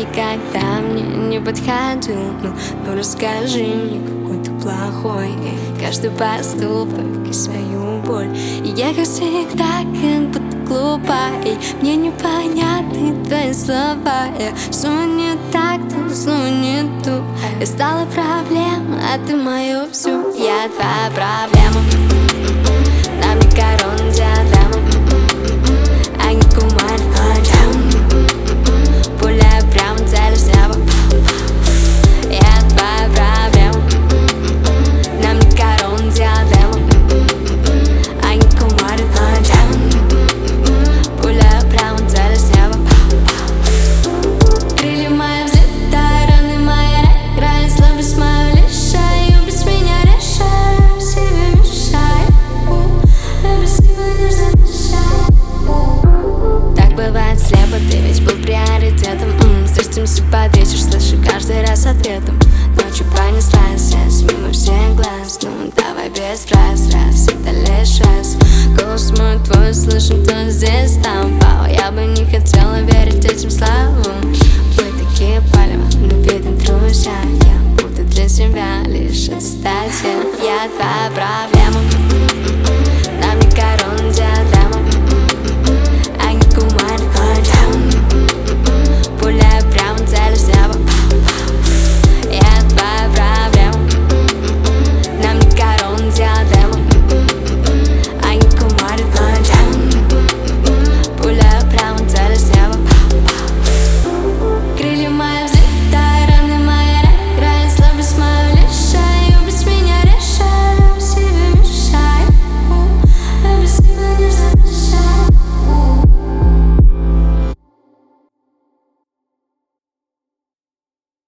никогда мне не подходил. Ну расскажи мне, какой ты плохой. Каждый поступок и свою боль. И я, как всегда, как будто глупая. Мне непонятны твои слова. Снова не так, то снова не ту. Я стала проблемой, а ты мою всю. Я твоя проблема. Нам не корона диадема. А не кумарь, пуляю прямо цель в небо. Я твоя проблема. Нам не корона диадема. А не кумарь, пуляю прямо цель в небо. Крылья мои взлетают, раны мои играют, слабость мою лишаю, без меня решаю, себе мешаю, без себя не задышать. Так бывает слепо, ты ведь был приоритетом. Встретимся под вечер, слышу каждый раз ответом. Ночью понеслась, мимо всех глаз. Ну давай без фраз, раз, это лишь раз. Голос мой твой слышен.